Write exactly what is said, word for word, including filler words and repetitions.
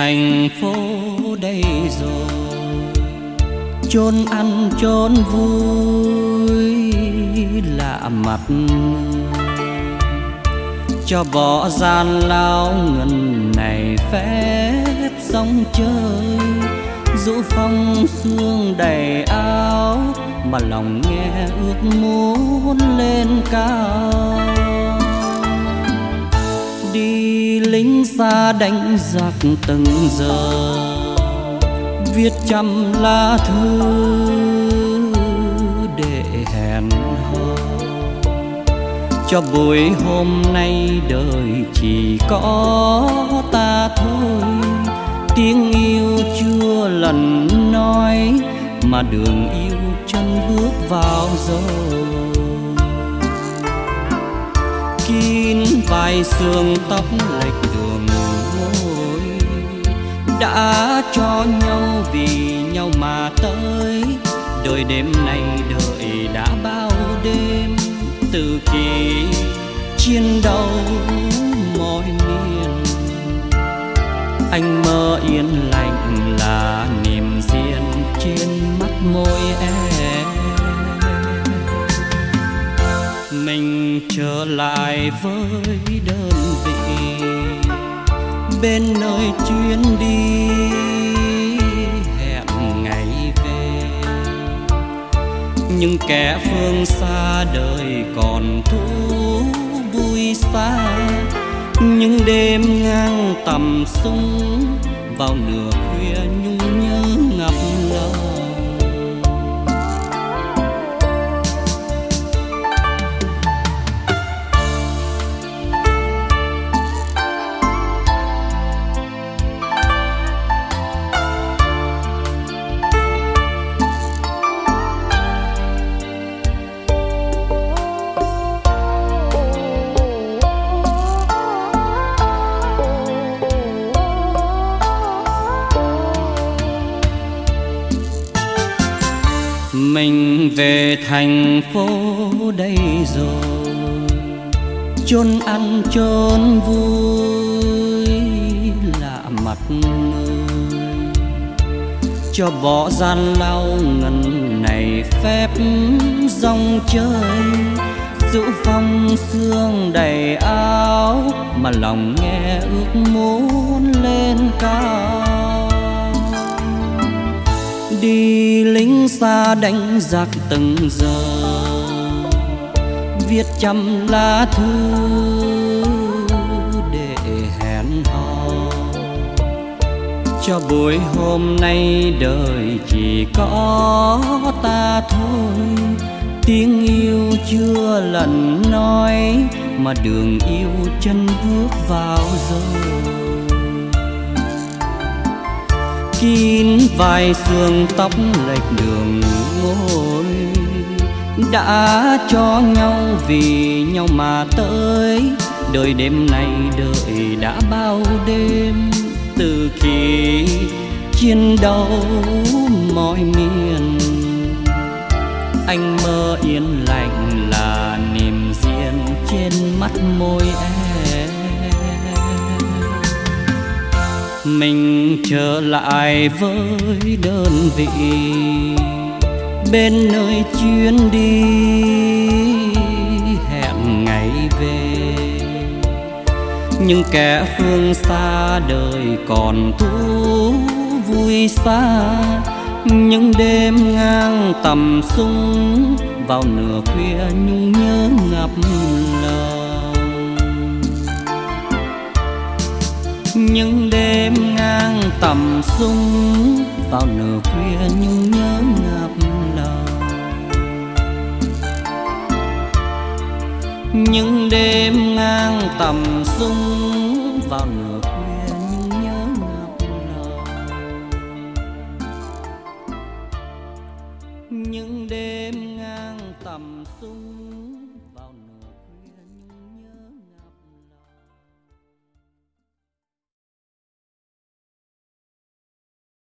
thành phố đây rồi, chốn ăn chốn vui lạ mặt người, cho bỏ gian lao ngần này phép sóng chơi, dỗ phong sương đầy áo mà lòng nghe ước muốn lên cao. Đi lính xa đánh giặc từng giờ, viết trăm lá thư để hẹn hò, cho buổi hôm nay đời chỉ có ta thôi. Tiếng yêu chưa lần nói mà đường yêu chân bước vào rồi. Kín vai sương tóc lệch đường ngôi, đã cho nhau vì nhau mà tới. Đời đêm nay đợi đã bao đêm, từ khi chiến đấu mọi miền. Anh mơ yên lạnh là niềm riêng trên mắt môi em. Mình trở lại với đơn vị, bên nơi chuyến đi hẹn ngày về. Nhưng kẻ phương xa đời còn thú vui xa, những đêm ngang tầm sung vào nửa khuya nhung nhớ ngập ngừng. Mình về thành phố đây rồi, chốn ăn chốn vui lạ mặt người, cho bỏ gian lao ngần này phép dòng chơi, dỗ phong sương đầy áo mà lòng nghe ước muốn lên cao. Đi lính xa đánh giặc từng giờ, viết trăm lá thư để hẹn hò, cho buổi hôm nay đời chỉ có ta thôi. Tiếng yêu chưa lần nói mà đường yêu chân bước vào rồi. Kín vai sương tóc lệch đường ngôi, đã cho nhau vì nhau mà tới. Đời đêm nay đợi đã bao đêm, từ khi chiến đấu mọi miền. Anh mơ yên lạnh là niềm riêng trên mắt môi em. Mình trở lại với đơn vị, bên nơi chuyến đi hẹn ngày về. Nhưng kẻ phương xa đời còn thú vui xa, những đêm ngang tầm sung vào nửa khuya nhung nhớ ngập lòng. Những đêm ngang tầm sung vào nửa khuya nhung nhớ ngập lòng. Những đêm ngang tầm sung vào nửa khuya nhung nhớ ngập lòng. Những đêm ngang tầm sung